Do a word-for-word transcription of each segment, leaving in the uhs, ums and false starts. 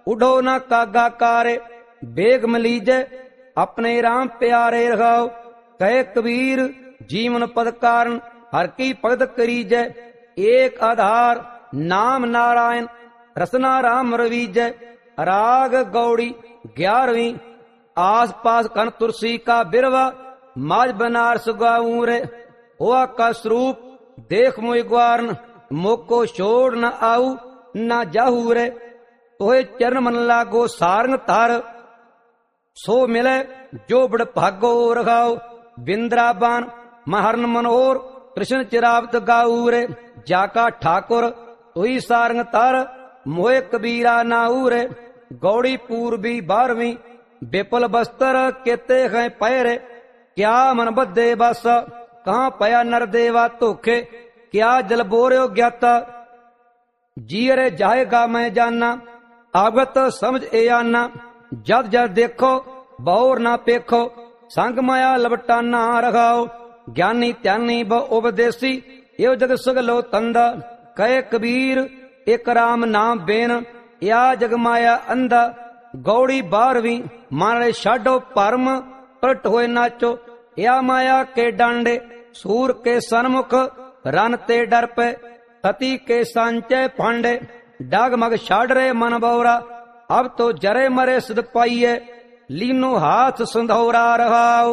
उडो न कागा कारे, बेग मलीजै अपने राम प्यारे रखाओ। कहे कबीर जीवन पद कारण, हर की भगत करीजै। एक आधार नाम नारायण, रसना राम रवीजै। राग गौड़ी ग्यारहवीं, आस पास कन तुलसी का बिरवा, माज बनारस गाऊं रे। हुआ का स्वरूप देख मोय ग्वारन, मोको छोड़ न आऊ न जाहू रे। तोहे चरण मन लागो सारंग तार, सो मिले जो बड़ भागो रखाओ। बिंद्राबान महरन मनोहर, कृष्ण चिरावत गाऊ रे। जाका ठाकुर तुही सारंग तार, मोहे कबीरा नाऊ रे। गौड़ी पूर्वी बारहवीं, विपुल बस्तर केते हैं पैरे। क्या मन बद्धे बस, कहाँ पया नर देवा धोखे। क्या जल बोर्यो ज्ञाता, जीरे जाएगा मैं जाना। आगत समझ ए आना, जद जद देखो बौर ना पेखो। संग माया लबटाना रखाओ, ज्ञानी त्यानी ब उपदेसी। यो जग सगलो तंदा, कहे कबीर एक राम नाम बेन। या जग माया अंधा। गौड़ी बारहवीं, मारे छाडो परम, पलट होए नाचो। या माया के डांडे, सूर के सन्मुख, रन ते डर पे। सती के सांचे फांडे, डागमग छाड़ रे मन बौरा। अब तो जरे मरे सिद पाइये, लीनो हाथ संधौरा रहाओ।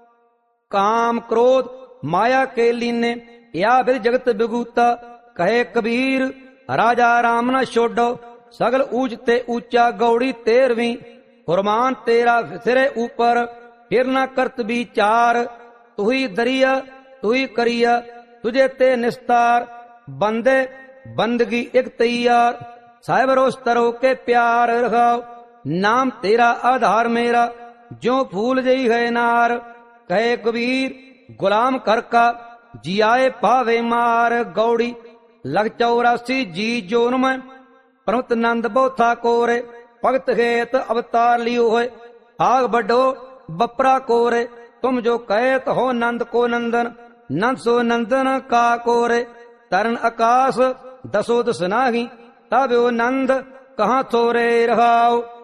काम क्रोध माया के लीने, या बिद जगत बिगूता। कहे कबीर राजा राम न छोड़ो, सगल ऊंचते ऊंचा गौड़ी तेरहवीं। कुरबान तेरा सिरे ऊपर, फिर न करत विचार। तू ही दरिया तू ही करिया, तुझे ते निस्तार। बंदे बंदगी एक तैयार, साहिब रोज तरो के प्यार रखाओ। नाम तेरा आधार मेरा, जो फूल जई है नार। कहे कबीर गुलाम कर का, जियाए पावे मार। गौड़ी लग चौरासी जी जोन में, प्रमत नंद बोथा कोरे। भगत हेत अवतार लियो है, आग बढ़ो बपरा कोरे। तुम जो कहत हो नंद को नंदन, नंद सो नंदन का कोरे। तरन आकाश दसो दस नाही, तब वो नंद कहाँ थोरे रहाओ।